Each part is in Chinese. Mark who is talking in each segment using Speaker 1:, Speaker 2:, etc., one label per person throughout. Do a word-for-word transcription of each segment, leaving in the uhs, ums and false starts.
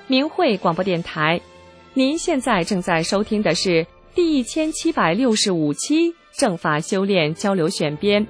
Speaker 1: 明慧广播电台。您现在正在收听的是第一千七百六十五期正法修炼交流选编。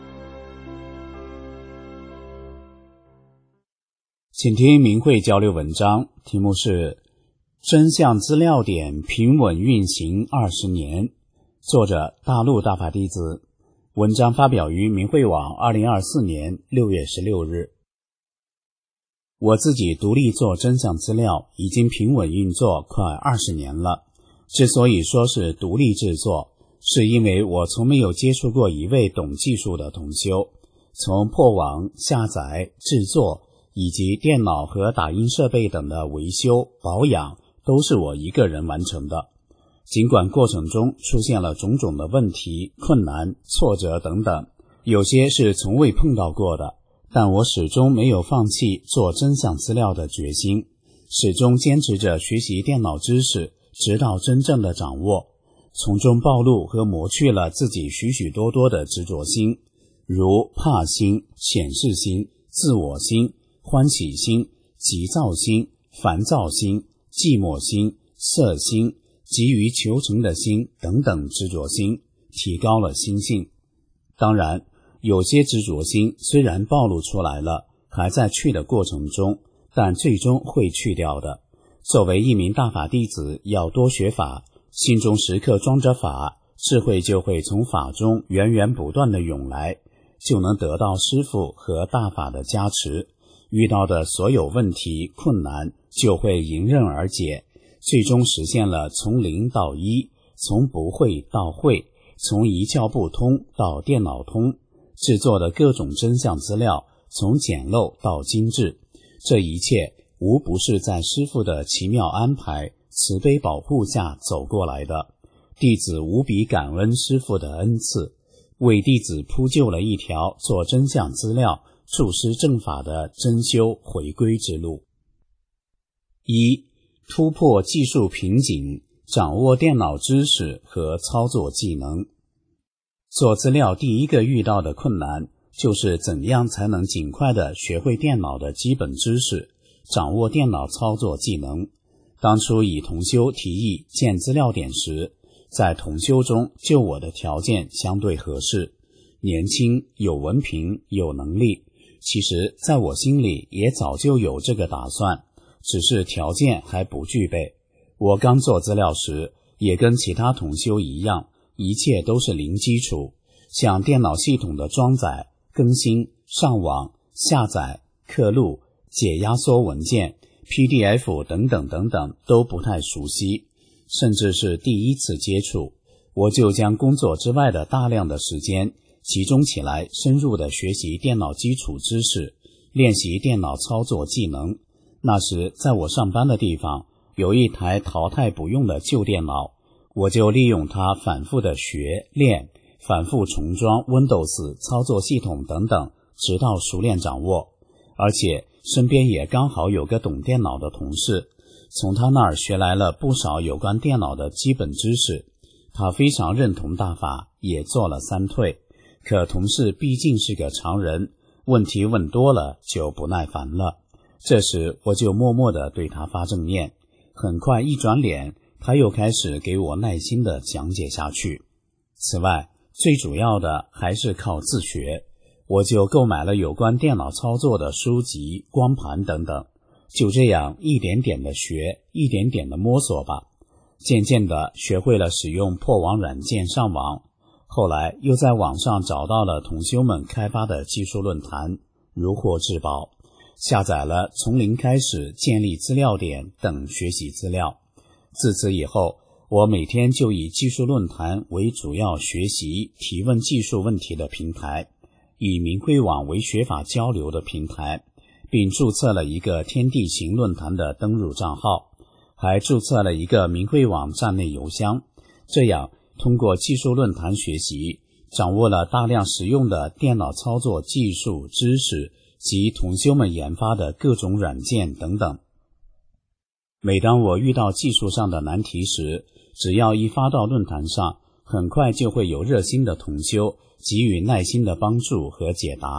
Speaker 2: 请听明慧交流文章，题目是真相资料点平稳运行二十年，作者大陆大法弟子。文章发表于明慧网二零二四年六月十六日。我自己独立做真相资料已经平稳运作快二十年了。之所以说是独立制作，是因为我从没有接触过一位懂技术的同修，从破网、下载、制作以及电脑和打印设备等的维修、保养都是我一个人完成的。尽管过程中出现了种种的问题、困难、挫折等等，有些是从未碰到过的，但我始终没有放弃做真相资料的决心，始终坚持着学习电脑知识，直到真正的掌握，从中暴露和磨去了自己许许多多的执着心，如怕心、显示心、自我心、欢喜心、急躁心、烦躁心、寂寞心、色心、急于求成的心等等执着心，提高了心性。当然，有些执着心虽然暴露出来了，还在去的过程中，但最终会去掉的。作为一名大法弟子，要多学法，心中时刻装着法，智慧就会从法中源源不断地涌来，就能得到师父和大法的加持，遇到的所有问题困难就会迎刃而解，最终实现了从零到一，从不会到会，从一窍不通到电脑通，制作的各种真相资料从简陋到精致，这一切无不是在师父的奇妙安排、慈悲保护下走过来的。弟子无比感恩师父的恩赐，为弟子铺就了一条做真相资料、注师正法的真修回归之路。一、突破技术瓶颈，掌握电脑知识和操作技能。做资料第一个遇到的困难，就是怎样才能尽快地学会电脑的基本知识，掌握电脑操作技能。当初以同修提议建资料点时，在同修中就我的条件相对合适，年轻、有文凭、有能力。其实在我心里也早就有这个打算，只是条件还不具备。我刚做资料时，也跟其他同修一样，一切都是零基础，像电脑系统的装载、更新、上网、下载、刻录、解压缩文件、P D F 等等等等都不太熟悉，甚至是第一次接触，我就将工作之外的大量的时间集中起来，深入的学习电脑基础知识，练习电脑操作技能。那时在我上班的地方有一台淘汰不用的旧电脑，我就利用它反复的学练，反复重装 Windows 操作系统等等，直到熟练掌握。而且身边也刚好有个懂电脑的同事，从他那儿学来了不少有关电脑的基本知识。他非常认同大法，也做了三退。可同事毕竟是个常人，问题问多了就不耐烦了。这时我就默默地对他发正念，很快一转脸，他又开始给我耐心地讲解下去。此外，最主要的还是靠自学，我就购买了有关电脑操作的书籍、光盘等等，就这样一点点的学，一点点的摸索吧。渐渐的学会了使用破网软件上网，后来又在网上找到了同修们开发的技术论坛，如获至宝，下载了从零开始建立资料点等学习资料。自此以后，我每天就以技术论坛为主要学习提问技术问题的平台，以明慧网为学法交流的平台，并注册了一个天地行论坛的登入账号，还注册了一个明慧网站内邮箱。这样通过技术论坛学习，掌握了大量实用的电脑操作技术知识及同修们研发的各种软件等等。每当我遇到技术上的难题时，只要一发到论坛上，很快就会有热心的同修给予耐心的帮助和解答，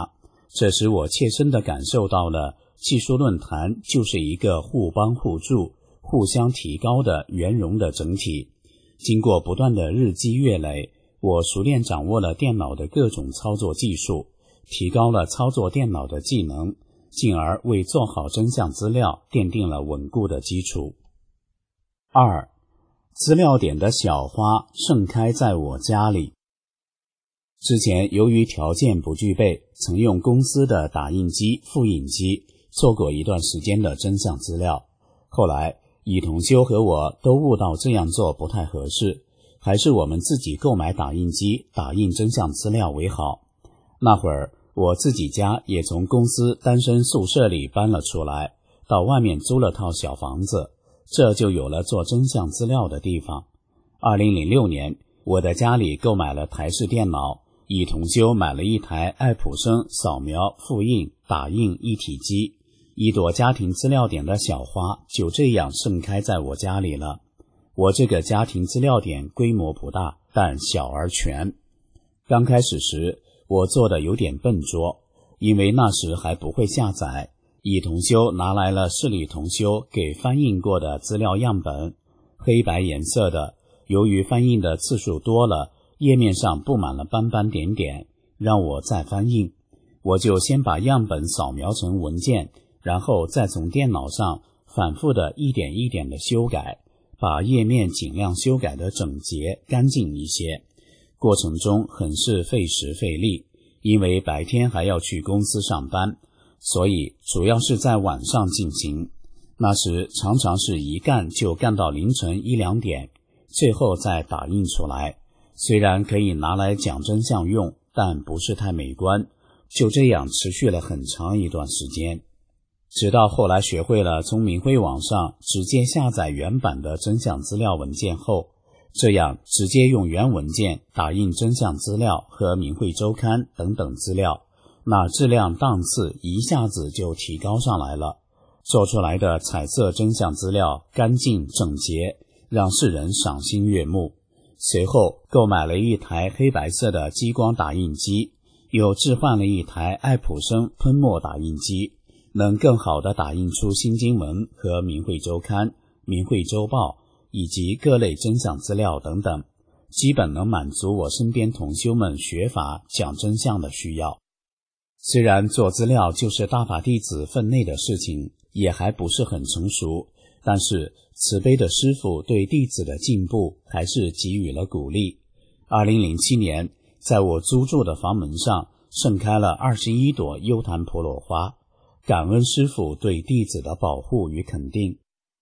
Speaker 2: 这使我切身地感受到了技术论坛就是一个互帮互助、互相提高的圆融的整体。经过不断的日积月累，我熟练掌握了电脑的各种操作技术，提高了操作电脑的技能，进而为做好真相资料奠定了稳固的基础。二，资料点的小花盛开在我家里。之前由于条件不具备，曾用公司的打印机、复印机做过一段时间的真相资料。后来乙同修和我都悟到这样做不太合适，还是我们自己购买打印机打印真相资料为好。那会儿我自己家也从公司单身宿舍里搬了出来，到外面租了套小房子，这就有了做真相资料的地方。二零零六年，我在家里购买了台式电脑，乙同修买了一台爱普生扫描、复印、打印一体机，一朵家庭资料点的小花就这样盛开在我家里了。我这个家庭资料点规模不大，但小而全。刚开始时，我做的有点笨拙，因为那时还不会下载。乙同修拿来了市里同修给翻印过的资料样本，黑白颜色的，由于翻印的次数多了，页面上布满了斑斑点点，让我再翻印。我就先把样本扫描成文件，然后再从电脑上反复的一点一点的修改，把页面尽量修改的整洁干净一些。过程中很是费时费力，因为白天还要去公司上班，所以主要是在晚上进行。那时常常是一干就干到凌晨一两点，最后再打印出来。虽然可以拿来讲真相用，但不是太美观。就这样持续了很长一段时间，直到后来学会了从明慧网上直接下载原版的真相资料文件后，这样直接用原文件打印真相资料和明慧周刊等等资料，那质量档次一下子就提高上来了。做出来的彩色真相资料干净整洁，让世人赏心悦目。随后购买了一台黑白色的激光打印机，又置换了一台爱普生喷墨打印机，能更好地打印出新经文和明慧周刊、明慧周报以及各类真相资料等等，基本能满足我身边同修们学法讲真相的需要。虽然做资料就是大法弟子分内的事情，也还不是很成熟，但是慈悲的师父对弟子的进步还是给予了鼓励。二零零七年，在我租住的房门上盛开了二十一朵幽檀婆罗花，感恩师父对弟子的保护与肯定。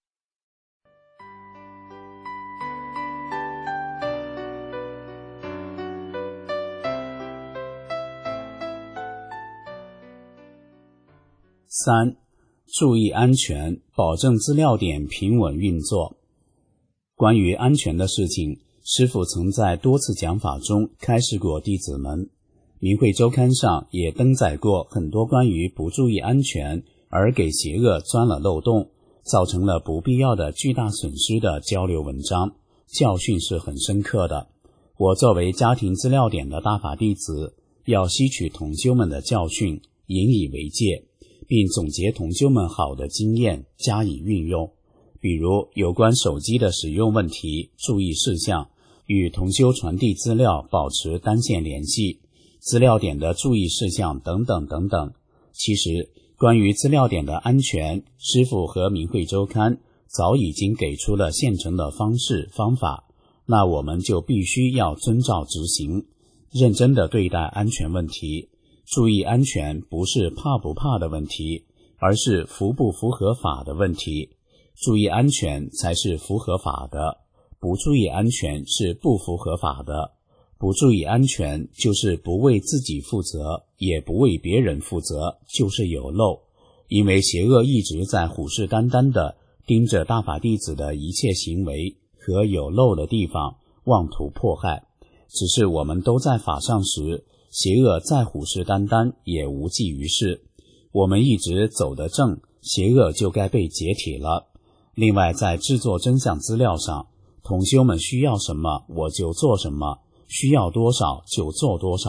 Speaker 2: 三，注意安全，保证资料点平稳运作。关于安全的事情，师父曾在多次讲法中开示过弟子们。明慧周刊上也登载过很多关于不注意安全而给邪恶钻了漏洞，造成了不必要的巨大损失的交流文章，教训是很深刻的。我作为家庭资料点的大法弟子，要吸取同修们的教训，引以为戒，并总结同修们好的经验加以运用。比如有关手机的使用问题、注意事项，与同修传递资料保持单线联系，资料点的注意事项等等等等。其实关于资料点的安全，师父和明慧周刊早已经给出了现成的方式方法，那我们就必须要遵照执行，认真地对待安全问题。注意安全不是怕不怕的问题，而是符不符合法的问题。注意安全才是符合法的，不注意安全是不符合法的。不注意安全就是不为自己负责，也不为别人负责，就是有漏。因为邪恶一直在虎视眈眈地盯着大法弟子的一切行为和有漏的地方，妄图迫害。只是我们都在法上时，邪恶再虎视眈眈也无济于事。我们一直走得正，邪恶就该被解体了。另外在制作真相资料上，同修们需要什么我就做什么，需要多少就做多少，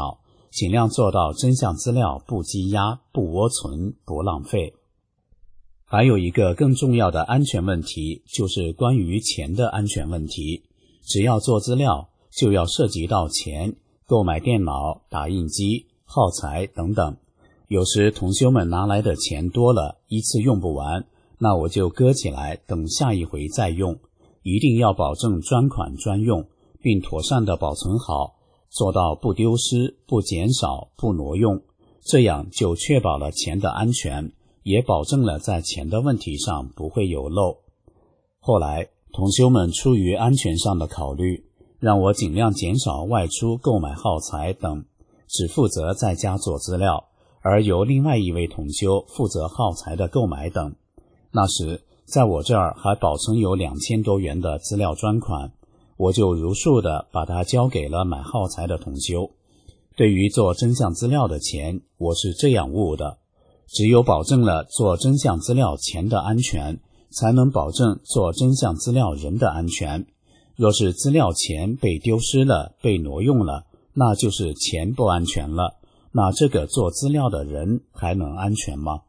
Speaker 2: 尽量做到真相资料不积压、不窝存、不浪费。还有一个更重要的安全问题，就是关于钱的安全问题。只要做资料，就要涉及到钱，购买电脑、打印机、耗材等等。有时同修们拿来的钱多了，一次用不完，那我就搁起来，等下一回再用。一定要保证专款专用，并妥善地保存好，做到不丢失、不减少、不挪用，这样就确保了钱的安全，也保证了在钱的问题上不会有漏。后来同修们出于安全上的考虑，让我尽量减少外出购买耗材等，只负责在家做资料，而由另外一位同修负责耗材的购买等。那时在我这儿还保存有两千多元的资料专款，我就如数的把它交给了买耗材的同修。对于做真相资料的钱，我是这样悟的：只有保证了做真相资料钱的安全，才能保证做真相资料人的安全。若是资料钱被丢失了、被挪用了，那就是钱不安全了，那这个做资料的人还能安全吗？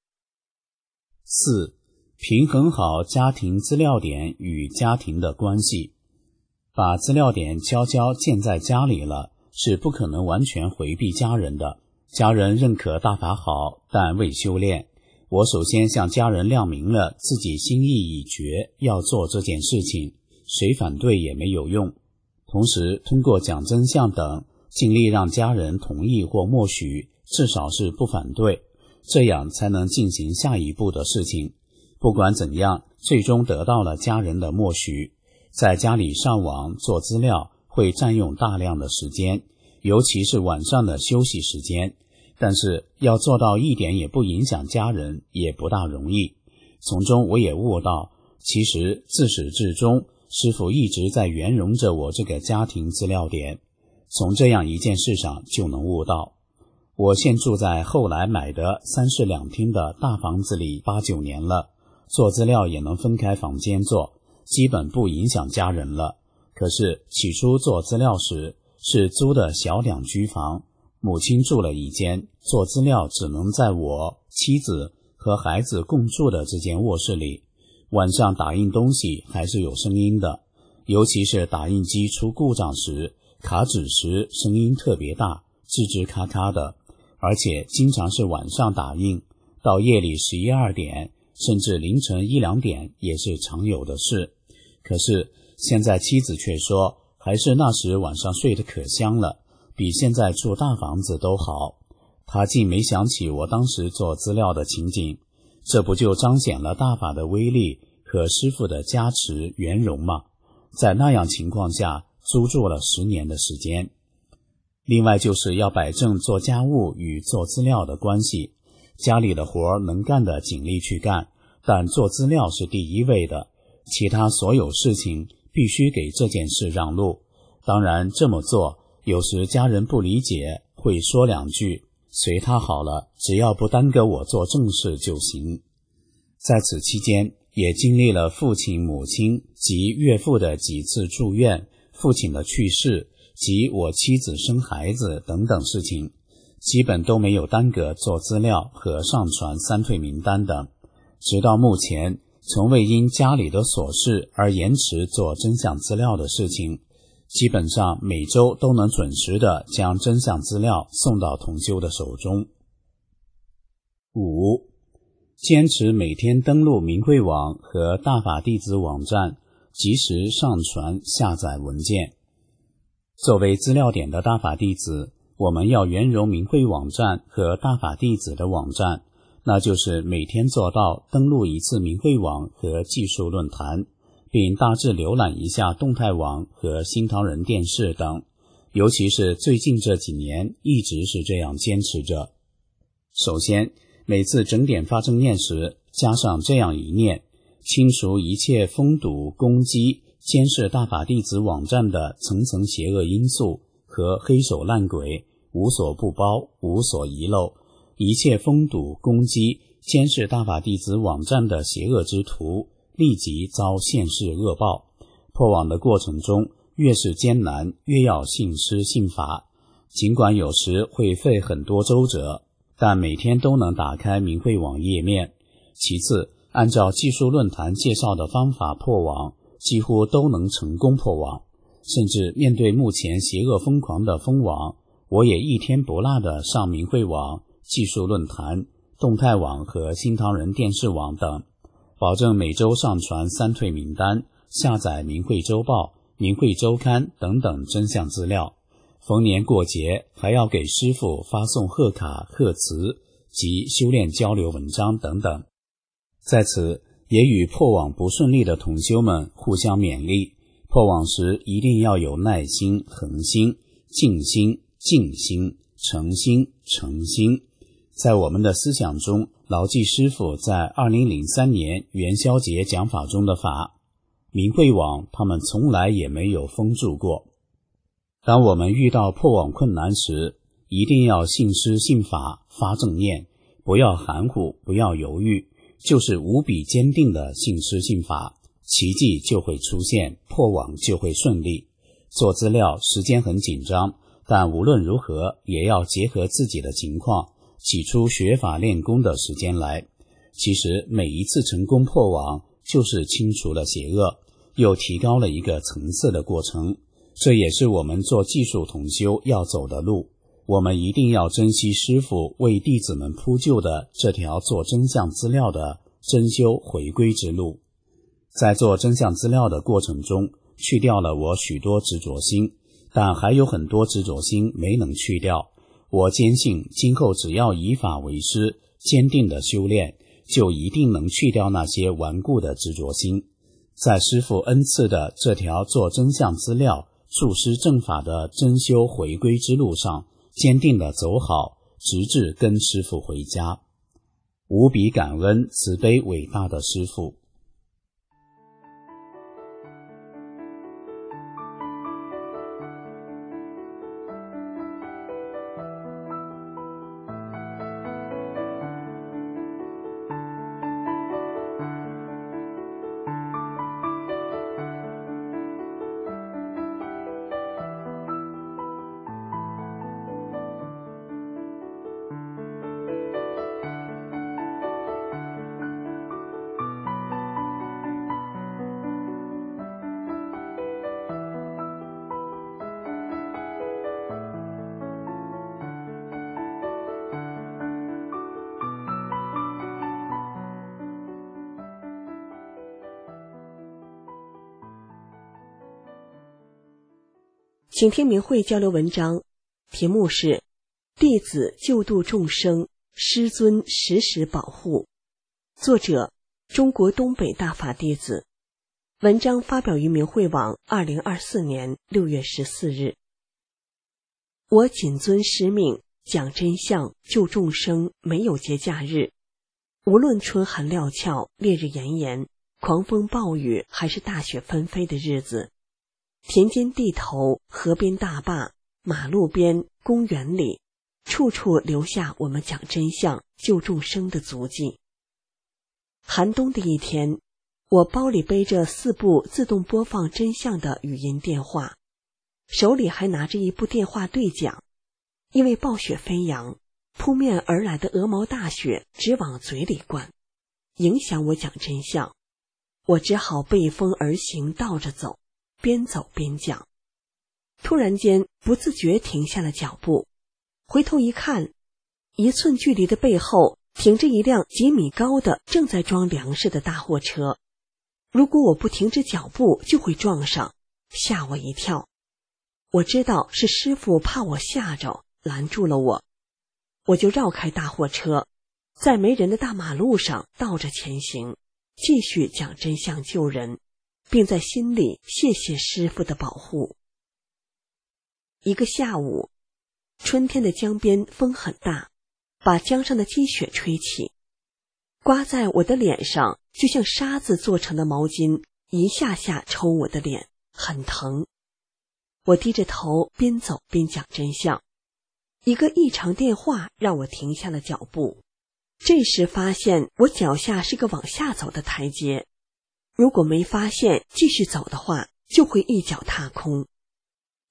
Speaker 2: 四、平衡好家庭资料点与家庭的关系。把资料点悄悄建在家里了，是不可能完全回避家人的。家人认可大法好，但未修炼。我首先向家人亮明了自己心意已决，要做这件事情，谁反对也没有用。同时通过讲真相等，尽力让家人同意或默许，至少是不反对，这样才能进行下一步的事情。不管怎样，最终得到了家人的默许。在家里上网做资料会占用大量的时间，尤其是晚上的休息时间，但是要做到一点也不影响家人也不大容易。从中我也悟到，其实自始至终师父一直在圆融着我这个家庭资料点，从这样一件事上就能悟到。我现住在后来买的三室两厅的大房子里八九年了，做资料也能分开房间做，基本不影响家人了。可是起初做资料时是租的小两居房，母亲住了一间，做资料只能在我、妻子和孩子共住的这间卧室里。晚上打印东西还是有声音的，尤其是打印机出故障时，卡纸时声音特别大，吱吱咔咔的，而且经常是晚上打印，到夜里十一二点甚至凌晨一两点也是常有的事。可是现在妻子却说，还是那时晚上睡得可香了，比现在住大房子都好。她竟没想起我当时做资料的情景，这不就彰显了大法的威力和师父的加持圆融吗？在那样情况下租住了十年的时间。另外就是要摆正做家务与做资料的关系，家里的活能干的尽力去干，但做资料是第一位的，其他所有事情必须给这件事让路。当然这么做有时家人不理解，会说两句，随他好了，只要不耽搁我做正事就行。在此期间也经历了父亲、母亲及岳父的几次住院，父亲的去世及我妻子生孩子等等事情，基本都没有耽搁做资料和上传三退名单等。直到目前从未因家里的琐事而延迟做真相资料的事情，基本上每周都能准时的将真相资料送到同修的手中。五、坚持每天登录明慧网和大法弟子网站，及时上传下载文件。作为资料点的大法弟子，我们要圆融明慧网站和大法弟子的网站，那就是每天做到登录一次明慧网和技术论坛，并大致浏览一下动态网和新唐人电视等，尤其是最近这几年一直是这样坚持着。首先，每次整点发正念时加上这样一念，清除一切封堵、攻击、监视大法弟子网站的层层邪恶因素和黑手烂鬼，无所不包，无所遗漏。一切封堵、攻击、监视大法弟子网站的邪恶之徒立即遭现世恶报。破网的过程中越是艰难，越要信师信法。 尽管有时会费很多周折，但每天都能打开明慧网页面。其次，按照技术论坛介绍的方法破网，几乎都能成功破网。甚至面对目前邪恶疯狂的封网，我也一天不落地上明慧网、技术论坛、动态网和新唐人电视网等，保证每周上传三退名单，下载明慧周报、明慧周刊等等真相资料。逢年过节还要给师父发送贺卡、贺词及修炼交流文章等等。在此也与破网不顺利的同修们互相勉励，破网时一定要有耐心、恒心、静心、静心、诚心、诚心。在我们的思想中，牢记师父在二零零三年元宵节讲法中的法，明慧网他们从来也没有封住过。当我们遇到破网困难时，一定要信师信法，发正念，不要含糊，不要犹豫，就是无比坚定的信师信法，奇迹就会出现，破网就会顺利。做资料时间很紧张，但无论如何也要结合自己的情况，挤出学法练功的时间来。其实每一次成功破网，就是清除了邪恶，又提高了一个层次的过程。这也是我们做技术同修要走的路，我们一定要珍惜师父为弟子们铺就的这条做真相资料的真修回归之路。在做真相资料的过程中，去掉了我许多执着心，但还有很多执着心没能去掉。我坚信今后只要以法为师，坚定的修炼，就一定能去掉那些顽固的执着心。在师父恩赐的这条做真相资料助师正法的真修回归之路上，坚定地走好，直至跟师父回家。无比感恩慈悲伟大的师父。
Speaker 3: 请听明慧交流文章，题目是弟子救度众生，师尊时时保护，作者中国东北大法弟子。文章发表于明慧网二零二四年六月十四日。我谨遵师命，讲真相，救众生，没有节假日。无论春寒料峭，烈日炎炎，狂风暴雨，还是大雪纷飞的日子，田间地头、河边大坝、马路边、公园里，处处留下我们讲真相、救众生的足迹。寒冬的一天，我包里背着四部自动播放真相的语音电话，手里还拿着一部电话对讲。因为暴雪飞扬，扑面而来的鹅毛大雪直往嘴里灌，影响我讲真相。我只好背风而行，倒着走，边走边讲。突然间不自觉停下了脚步，回头一看，一寸距离的背后停着一辆几米高的正在装粮食的大货车。如果我不停止脚步，就会撞上，吓我一跳。我知道是师父怕我吓着，拦住了我。我就绕开大货车，在没人的大马路上倒着前行，继续讲真相救人，并在心里谢谢师父的保护。一个下午，春天的江边风很大，把江上的积雪吹起，刮在我的脸上，就像沙子做成的毛巾，一下下抽我的脸，很疼。我低着头，边走边讲真相。一个异常电话让我停下了脚步，这时发现我脚下是个往下走的台阶，如果没发现继续走的话，就会一脚踏空。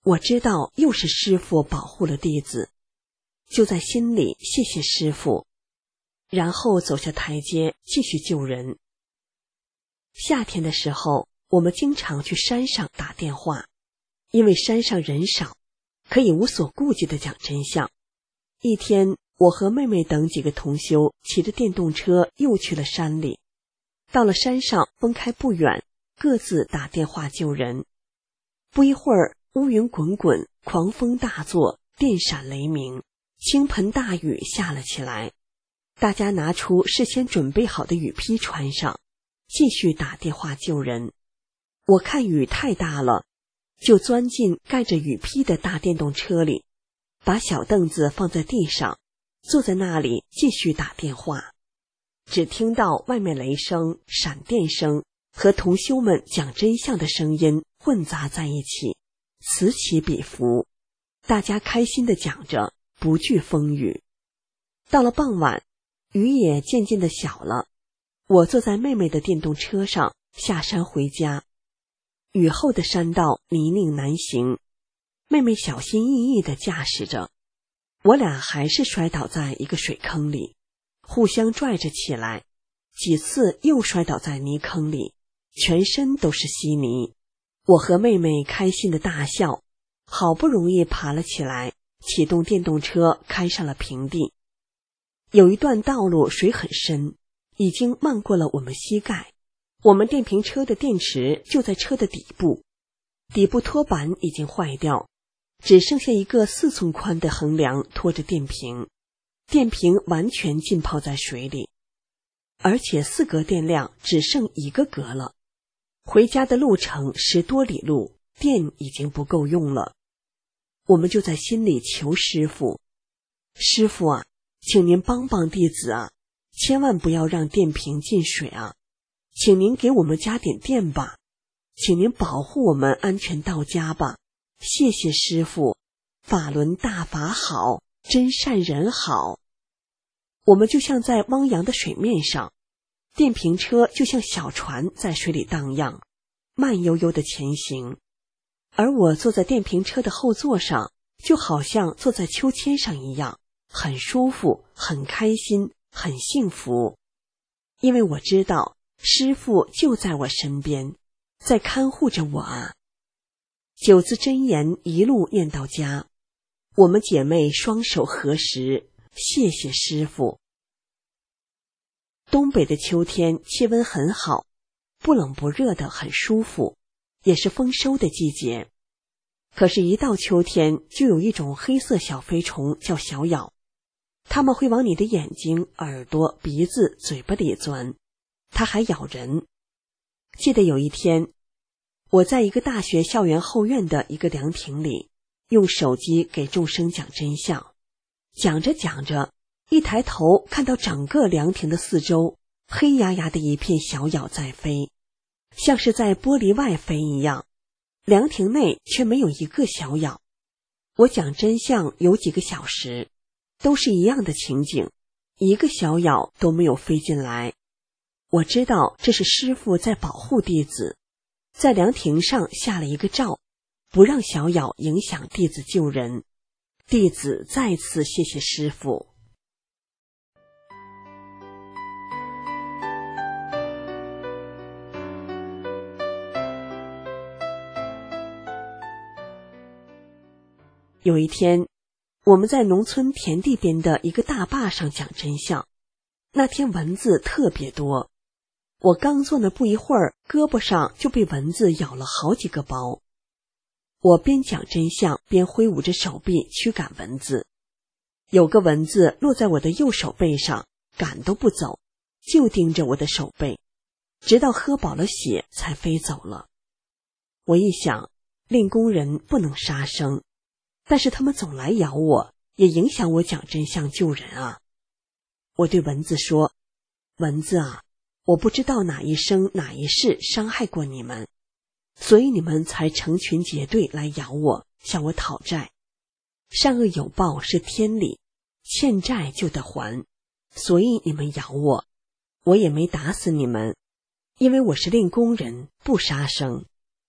Speaker 3: 我知道又是师父保护了弟子，就在心里谢谢师父，然后走下台阶继续救人。夏天的时候，我们经常去山上打电话，因为山上人少，可以无所顾忌地讲真相。一天，我和妹妹等几个同修骑着电动车又去了山里，到了山上分开不远，各自打电话救人。不一会儿，乌云滚滚，狂风大作，电闪雷鸣，倾盆大雨下了起来。大家拿出事先准备好的雨披穿上，继续打电话救人。我看雨太大了，就钻进盖着雨披的大电动车里，把小凳子放在地上，坐在那里继续打电话。只听到外面雷声、闪电声和同修们讲真相的声音混杂在一起，此起彼伏，大家开心地讲着，不惧风雨。到了傍晚，雨也渐渐地小了，我坐在妹妹的电动车上下山回家。雨后的山道泥泞难行，妹妹小心翼翼地驾驶着，我俩还是摔倒在一个水坑里，互相拽着起来，几次又摔倒在泥坑里，全身都是稀泥。我和妹妹开心的大笑，好不容易爬了起来，启动电动车开上了平地。有一段道路水很深，已经漫过了我们膝盖，我们电瓶车的电池就在车的底部，底部托板已经坏掉，只剩下一个四寸宽的横梁拖着电瓶，电瓶完全浸泡在水里，而且四格电量只剩一个格了。回家的路程十多里路，电已经不够用了。我们就在心里求师父，师父啊，请您帮帮弟子啊，千万不要让电瓶进水啊，请您给我们加点电吧，请您保护我们安全到家吧，谢谢师父，法轮大法好，真善人好。我们就像在汪洋的水面上，电瓶车就像小船在水里荡漾，慢悠悠的前行，而我坐在电瓶车的后座上，就好像坐在秋千上一样，很舒服，很开心，很幸福。因为我知道师父就在我身边，在看护着我啊。九字真言一路念到家，我们姐妹双手合十，谢谢师父。东北的秋天气温很好，不冷不热的，很舒服，也是丰收的季节。可是，一到秋天，就有一种黑色小飞虫叫小咬，它们会往你的眼睛、耳朵、鼻子、嘴巴里钻，它还咬人。记得有一天，我在一个大学校园后院的一个凉亭里，用手机给众生讲真相，讲着讲着，一抬头看到整个凉亭的四周黑压压的一片小咬在飞，像是在玻璃外飞一样，凉亭内却没有一个小咬。我讲真相有几个小时，都是一样的情景，一个小咬都没有飞进来。我知道这是师父在保护弟子，在凉亭上下了一个罩，不让小咬影响弟子救人。弟子再次谢谢师父。有一天，我们在农村田地边的一个大坝上讲真相。那天蚊子特别多，我刚坐那不一会儿，胳膊上就被蚊子咬了好几个包。我边讲真相边挥舞着手臂驱赶蚊子，有个蚊子落在我的右手背上，赶都不走，就盯着我的手背，直到喝饱了血才飞走了。我一想，令工人不能杀生，但是他们总来咬我，也影响我讲真相救人啊。我对蚊子说，蚊子啊，我不知道哪一生哪一世伤害过你们，所以你们才成群结队来咬我，向我讨债。善恶有报是天理，欠债就得还，所以你们咬我，我也没打死你们，因为我是令工人，不杀生。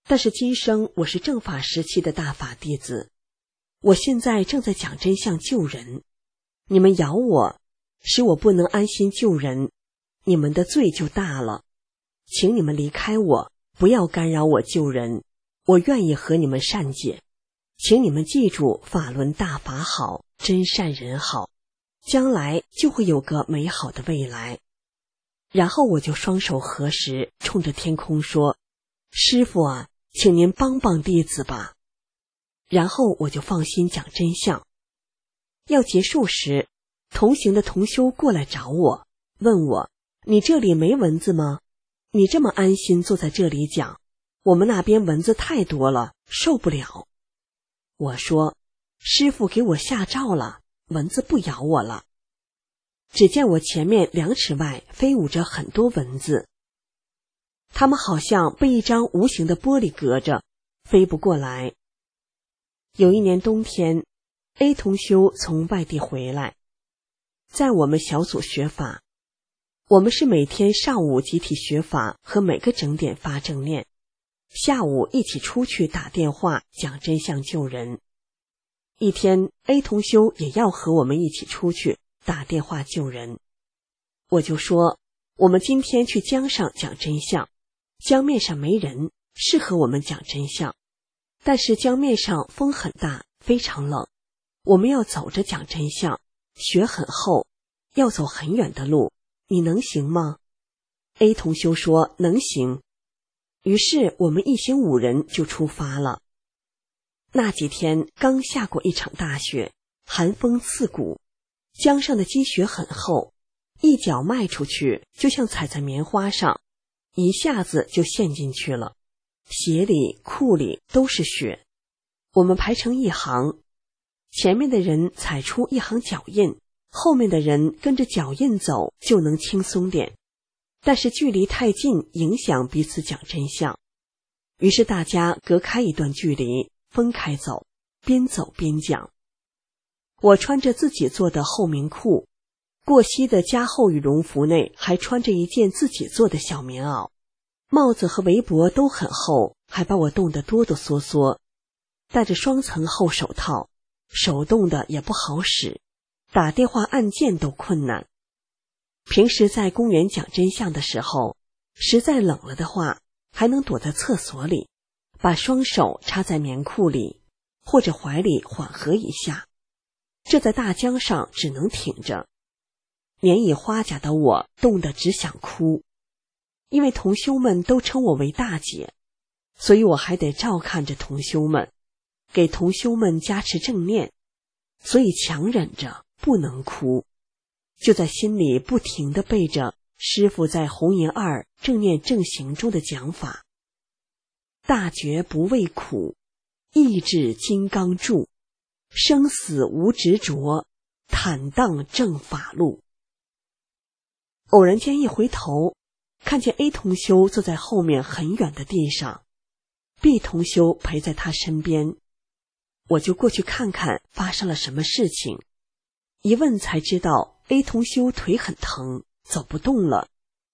Speaker 3: 但是今生我是正法时期的大法弟子，我现在正在讲真相救人，你们咬我，使我不能安心救人，你们的罪就大了。请你们离开我，不要干扰我救人，我愿意和你们善解。请你们记住，法轮大法好，真善人好，将来就会有个美好的未来。然后我就双手合十，冲着天空说，师父啊，请您帮帮弟子吧。然后我就放心讲真相。要结束时，同行的同修过来找我，问我，你这里没蚊子吗？你这么安心坐在这里讲，我们那边蚊子太多了，受不了。我说，师父给我下诏了，蚊子不咬我了。只见我前面两尺外飞舞着很多蚊子，它们好像被一张无形的玻璃隔着，飞不过来。有一年冬天， A 同修从外地回来，在我们小组学法，我们是每天上午集体学法和每个整点发正念，下午一起出去打电话讲真相救人。一天 A 同修也要和我们一起出去打电话救人，我就说，我们今天去江上讲真相，江面上没人，适合我们讲真相，但是江面上风很大，非常冷，我们要走着讲真相，雪很厚，要走很远的路，你能行吗？ A 同修说能行。于是我们一行五人就出发了。那几天刚下过一场大雪，寒风刺骨，江上的积雪很厚，一脚迈出去就像踩在棉花上，一下子就陷进去了，鞋里裤里都是雪。我们排成一行，前面的人踩出一行脚印，后面的人跟着脚印走就能轻松点，但是距离太近，影响彼此讲真相。于是大家隔开一段距离，分开走，边走边讲。我穿着自己做的厚棉裤，过膝的加厚羽绒服内还穿着一件自己做的小棉袄，帽子和围脖都很厚，还把我冻得哆哆嗦嗦，戴着双层厚手套，手冻的也不好使，打电话按键都困难。平时在公园讲真相的时候，实在冷了的话，还能躲在厕所里，把双手插在棉裤里或者怀里缓和一下。这在大江上只能挺着。年已花甲的我冻得只想哭，因为同修们都称我为大姐，所以我还得照看着同修们，给同修们加持正念，所以强忍着不能哭，就在心里不停地背着师父在红银二正念正行中的讲法：大觉不畏苦，意志金刚柱，生死无执着，坦荡正法路。偶然间一回头，看见 A 同修坐在后面很远的地上， B 同修陪在他身边，我就过去看看发生了什么事情。一问才知道 A 同修腿很疼，走不动了，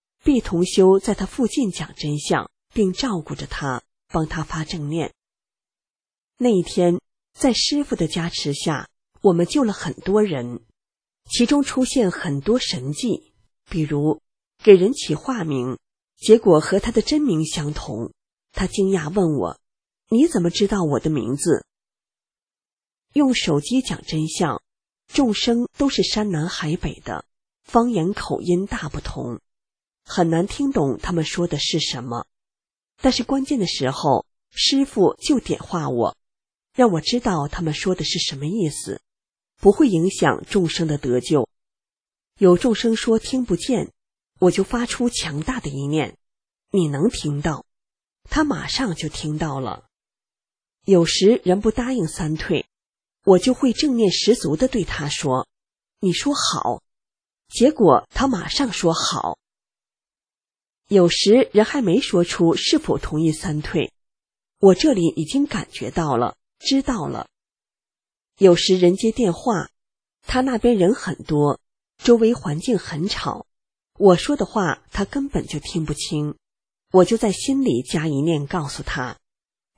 Speaker 3: B 同修在他附近讲真相，并照顾着他，帮他发正念。那一天在师父的加持下，我们救了很多人，其中出现很多神迹，比如给人起化名，结果和他的真名相同。他惊讶问我，你怎么知道我的名字？用手机讲真相，众生都是山南海北的，方言口音大不同，很难听懂他们说的是什么。但是关键的时候，师父就点化我，让我知道他们说的是什么意思，不会影响众生的得救。有众生说听不见，我就发出强大的一念，你能听到，他马上就听到了。有时人不答应三退，我就会正念十足地对他说，你说好，结果他马上说好。有时人还没说出是否同意三退，我这里已经感觉到了，知道了。有时人接电话，他那边人很多，周围环境很吵，我说的话他根本就听不清，我就在心里加一念告诉他，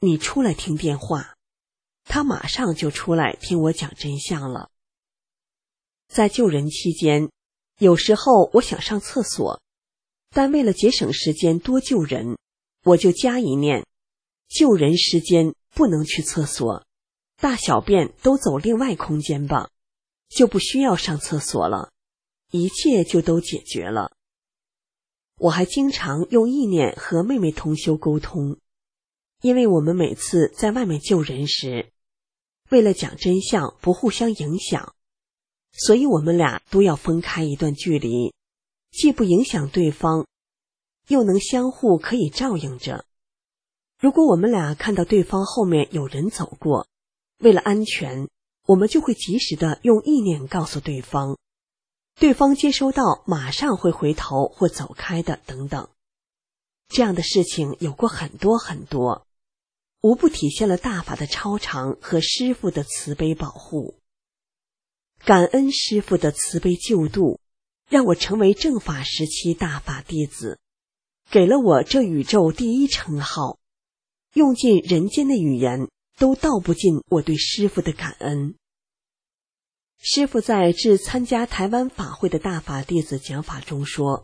Speaker 3: 你出来听电话，他马上就出来听我讲真相了。在救人期间，有时候我想上厕所，但为了节省时间多救人，我就加一念：救人时间不能去厕所，大小便都走另外空间吧，就不需要上厕所了，一切就都解决了。我还经常用意念和妹妹同修沟通，因为我们每次在外面救人时，为了讲真相不互相影响，所以我们俩都要分开一段距离，既不影响对方，又能相互可以照应着。如果我们俩看到对方后面有人走过，为了安全，我们就会及时的用意念告诉对方，对方接收到马上会回头或走开的等等。这样的事情有过很多很多，无不体现了大法的超常和师父的慈悲保护。感恩师父的慈悲救度，让我成为正法时期大法弟子，给了我这宇宙第一称号，用尽人间的语言都道不尽我对师父的感恩。师父在致参加台湾法会的大法弟子讲法中说，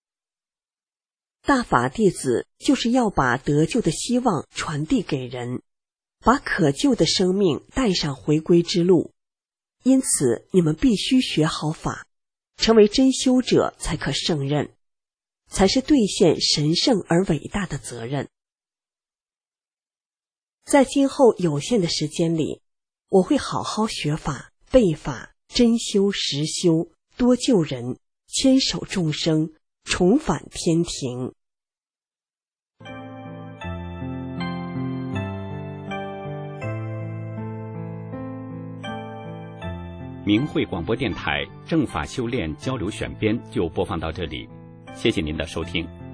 Speaker 3: 大法弟子就是要把得救的希望传递给人，把可救的生命带上回归之路。因此你们必须学好法，成为真修者才可胜任，才是兑现神圣而伟大的责任。在今后有限的时间里，我会好好学法、背法、真修实修，多救人，牵手众生，重返天庭。
Speaker 2: 明慧广播电台正法修炼交流选编就播放到这里，谢谢您的收听。